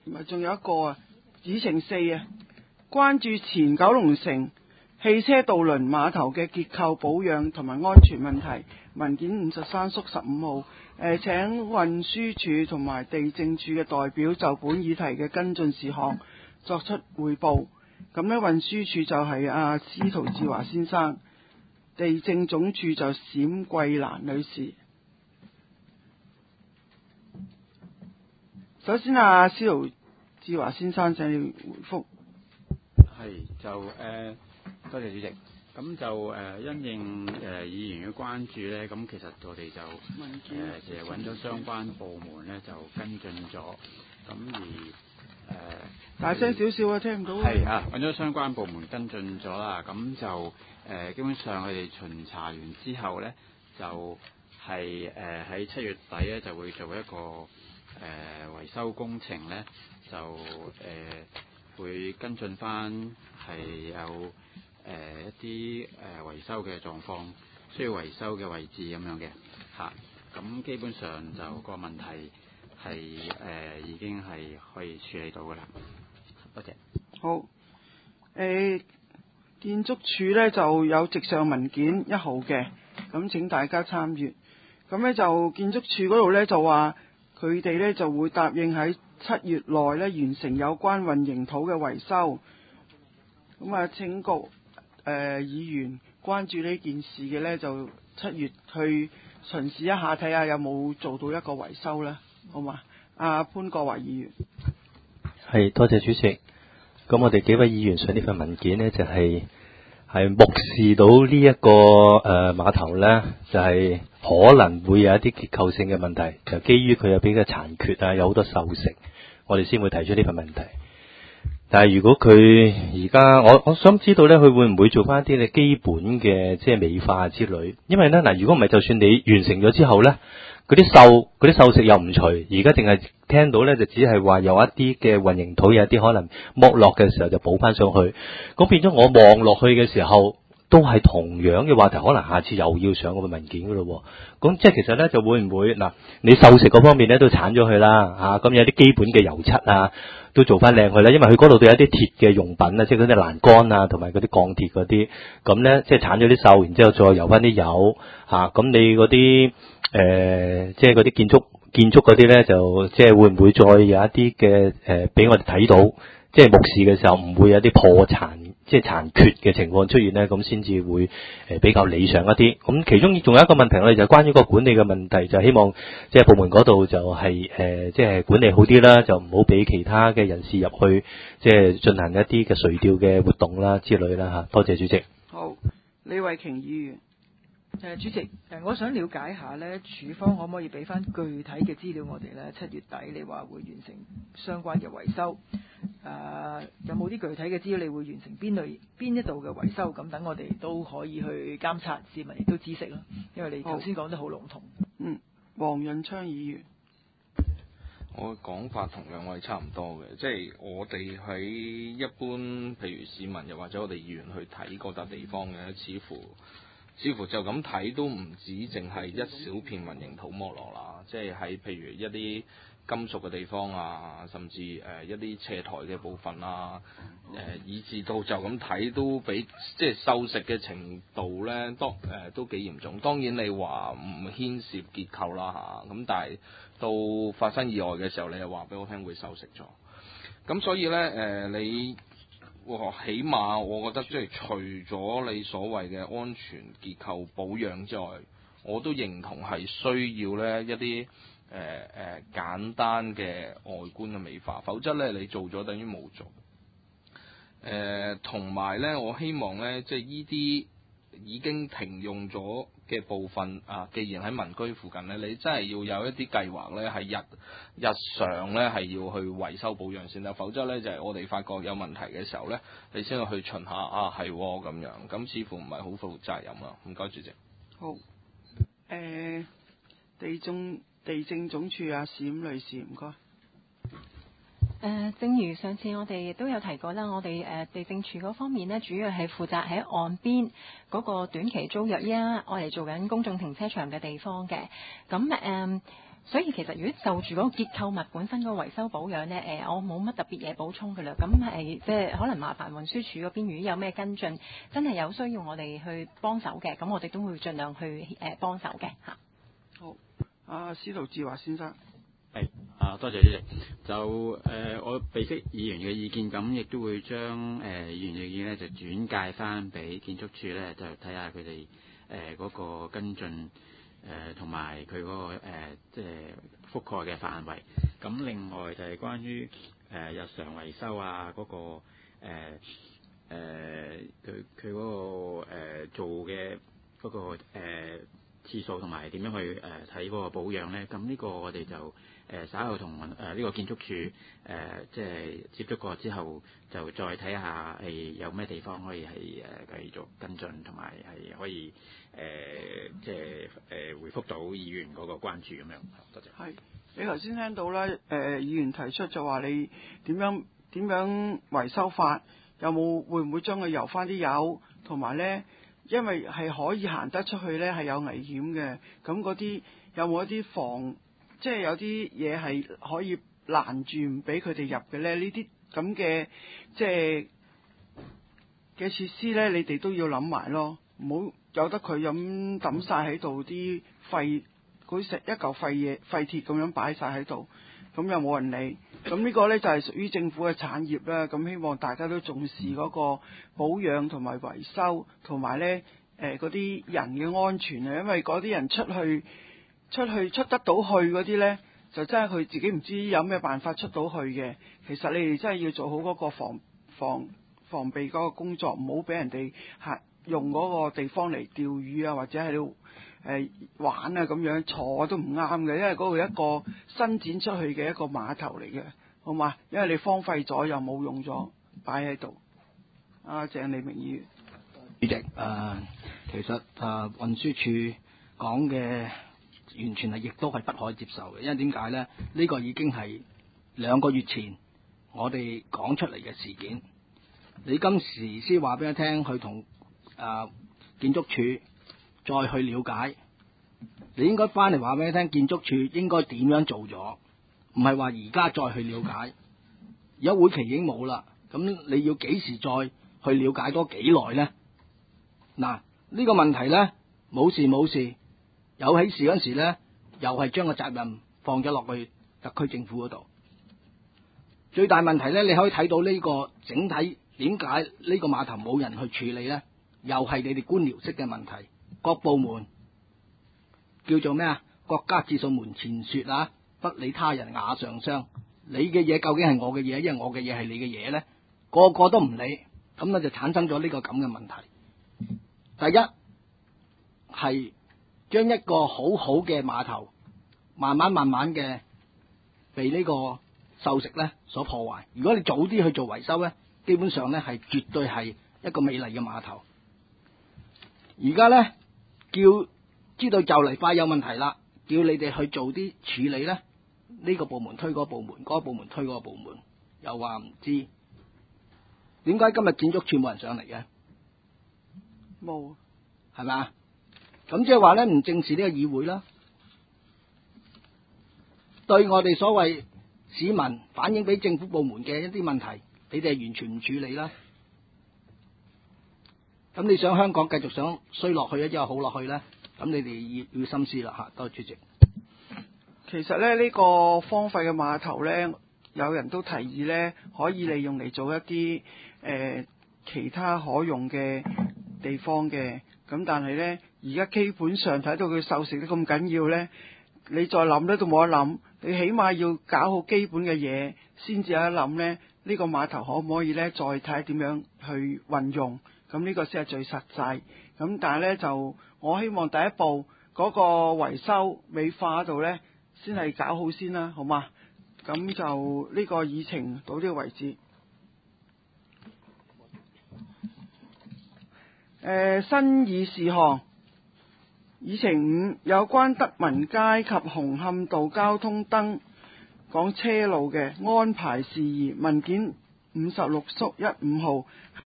同埋仲有一個啊，子程4啊，關注前九龍城汽車渡輪碼頭嘅結構保養同埋安全問題，文件53縮15號。請運輸署同埋地政處嘅代表就本議題嘅跟進事項作出匯報。咁呢，運輸署就係司徒志華先生，地政總署就冼桂蘭女士。首先司徒志華先生請你回覆。 係就多謝主席。咁就因應議員嘅關注咧，咁其實我哋就其實揾咗相關部門咧就跟進咗，咁而大聲少少啊，聽唔到。 係揾咗相關部門跟進咗啦，咁就基本上佢哋巡查完之後咧，就係喺7月底咧就會做一個維修工程咧，就會跟進翻係有一啲維修嘅狀況，需要維修嘅位置咁樣嘅嚇。咁基本上就個問題係已經係可以處理到㗎啦。多謝。 好。建築署呢就有直上文件1號嘅，咁請大家參閱。咁呢就建築署嗰度呢就話佢哋呢就會答應喺7月內呢完成有關混凝土嘅維修。咁請各議員關注呢件事嘅呢，就7月去巡視一下，睇下有冇做到一個維修啦，好嘛？潘國華議員。 係，多謝主席。咁我哋幾位議員上呢份文件呢，就係目視到呢一個碼頭呢，就係可能會有一啲結構性嘅問題，就基於佢有比較殘缺啊，有好多鏽蝕，我哋先會提出呢份問題。但係如果佢而家，我想知道呢，佢會唔會做翻一啲嘅基本嘅即係美化之類？因為呢，如果唔係，就算你完成咗之後呢，嗰啲鏽蝕又唔除，而家淨係聽到呢，就只係話有一啲嘅混凝土有一啲可能剝落嘅時候就補翻上去，咁變咗我望落去嘅時候都係同樣嘅話題，可能下次又要上嗰個文件噶咯。咁即係其實呢，就會唔會你鏽蝕嗰方面呢都鏟咗佢啦，咁有啲基本嘅油漆啊都做翻靚佢啦，因為佢嗰度都有啲鐵嘅用品啊，即係嗰啲欄杆啊，同埋嗰啲鋼鐵嗰啲，咁呢，即係鏟咗啲鏽，然之後再油翻啲油咁你嗰啲即係嗰啲建築嗰啲呢，就即係會唔會再有一啲嘅俾我哋睇到，即係目視嘅時候唔會有啲破殘即係殘缺嘅情況出現呢，咁先至會比較理想一啲。咁其中仲有一個問題，我哋就關於個管理嘅問題，就希望即係部門嗰度就係即係管理好啲啦，就唔好俾其他嘅人士入去即係進行一啲嘅垂釣嘅活動啦之類啦嚇。多謝主席。 好，李慧瓊議員。 主席，我想了解下呢，署方可唔可以俾翻具體嘅資料我哋呢？7月底你話會完成相關嘅維修，有冇啲具體嘅資料你會完成邊一度嘅維修？咁等我哋都可以去監察，市民亦都知悉啦。因為你頭先講得好籠統。 黃潤昌議員。 我嘅講法同兩位差唔多嘅，即係我哋喺一般譬如市民又或者我哋議員去睇嗰笪地方嘅，似乎就咁睇都唔止淨係一小片混凝土剝落啦，即係喺譬如一啲金屬嘅地方啊，甚至一啲斜台嘅部分啊，以至到就咁睇都比即係鏽蝕嘅程度咧，都幾嚴重。當然你話唔牽涉結構啦嚇，咁但係到發生意外嘅時候，你又話俾我聽會鏽蝕咗。咁所以咧你起碼我覺得即係除咗你所謂嘅安全結構保養之外，我都認同係需要咧一啲簡單嘅外觀嘅美化，否則咧你做咗等於冇做。同埋咧，我希望咧即係依啲已經停用咗嘅部分既然喺民居附近咧，你真係要有一啲計劃咧，係日常咧係要去維修保養先得，否則咧就係我哋發覺有問題嘅時候咧，你先去巡下係咁樣，咁似乎唔係好負責任啊。唔該，主席。 好，地政總署冼女士，唔該。 正如上次我哋都有提過啦，我哋地政處嗰方面呢，主要係負責喺岸邊嗰個短期租約，依家我哋做緊公眾停車場嘅地方嘅。咁所以其實如果就住嗰個結構物本身嗰個維修保養呢，我冇乜特別嘢補充㗎啦。咁係即係可能麻煩運輸署嗰邊，如果有咩跟進，真係有需要我哋去幫手嘅，咁我哋都會盡量去幫手嘅嚇。 好，阿司徒志華先生。 係多謝主席。就我備悉議員嘅意見，咁亦都會將議員嘅意見咧就轉介翻俾建築署咧，就睇下佢哋嗰個跟進同埋佢嗰個即係覆蓋嘅範圍。咁另外就係關於日常維修啊嗰個佢嗰個做嘅嗰個次數同埋點樣去睇嗰個保養咧？咁呢個我哋就稍後同呢個建築署即係接觸過之後，就再睇下係有咩地方可以係繼續跟進，同埋係可以即係回覆到議員嗰個關注咁樣。多謝。 係你頭先聽到啦，議員提出就話你點樣維修法，有冇會唔會將佢油翻啲油，同埋咧？因為係可以行得出去咧，係有危險嘅。咁嗰啲有冇一啲即係有啲嘢係可以攔住唔俾佢哋入嘅咧？呢啲咁嘅即係嘅設施咧，你哋都要諗埋咯。唔好由得佢咁抌晒喺度啲廢，佢成一嚿廢鐵咁樣擺晒喺度，咁又冇人理。咁呢個咧就係屬於政府嘅產業啦。咁希望大家都重視嗰個保養同埋維修，同埋咧嗰啲人嘅安全啊。因為嗰啲人出得到去嗰啲咧，就真係佢自己唔知有咩辦法出到去嘅。其實你哋真係要做好嗰個防備嗰個工作，唔好俾人哋用嗰個地方嚟釣魚啊，或者喺度玩啊咁樣坐都唔啱嘅，因為嗰度一個伸展出去嘅一個碼頭嚟嘅，好嘛？因為你荒廢咗又冇用咗，擺喺度。鄭利明議員。 主席，其實運輸署講嘅完全係亦都係不可接受嘅，因為點解呢？呢個已經係2個月前我哋講出嚟嘅事件，你今時先話俾我聽，去同建築署再去了解，你應該翻嚟話俾你聽，建築署應該點樣做咗，唔係話而家再去了解。而家會期已經冇啦，咁你要幾時再去了解多幾耐呢？嗱，呢個問題呢，冇事，有起事嗰時呢，又係將個責任放咗落去特區政府嗰度。最大問題呢，你可以睇到呢個整體點解呢個碼頭冇人去處理呢？又係你哋官僚式嘅問題。各部門叫做咩啊？國家自掃門前雪啊，不理他人瓦上霜。你嘅嘢究竟係我嘅嘢，因為我嘅嘢係你嘅嘢呢？個個都唔理，咁咧就產生咗呢個咁嘅問題。第一係將一個好好嘅碼頭，慢慢嘅被呢個鏽蝕咧所破壞。如果你早啲去做維修咧，基本上咧係絕對係一個美麗嘅碼頭。而家咧知道就嚟快有問題啦，叫你哋去做啲處理咧，呢個部門推嗰個部門，嗰個部門推嗰個部門，又話唔知。點解今日建築署冇人上嚟嘅？ 冇， 係咪啊？咁即係話咧，唔正視呢個議會啦，對我哋所謂市民反映俾政府部門嘅一啲問題，你哋係完全唔處理啦。咁你想香港繼續想衰落去咧，之後好落去咧，咁你哋要深思啦吓。多謝主席。 其實咧，呢個荒廢嘅碼頭咧，有人都提議咧，可以利用嚟做一啲其他可用嘅地方嘅。咁但係咧，而家基本上睇到佢鏽蝕得咁緊要咧，你再諗咧都冇得諗。你起碼要搞好基本嘅嘢，先至有得諗咧。呢個碼頭可唔可以咧再睇下點樣去運用？咁呢個先係最實際。咁但係咧就我希望第一步嗰個維修美化度咧，先係搞好先啦，好嘛？咁就呢個議程到呢個為止。新議事項，議程5有關德民街及紅磡道交通燈講車路嘅安排事宜，文件56/15號。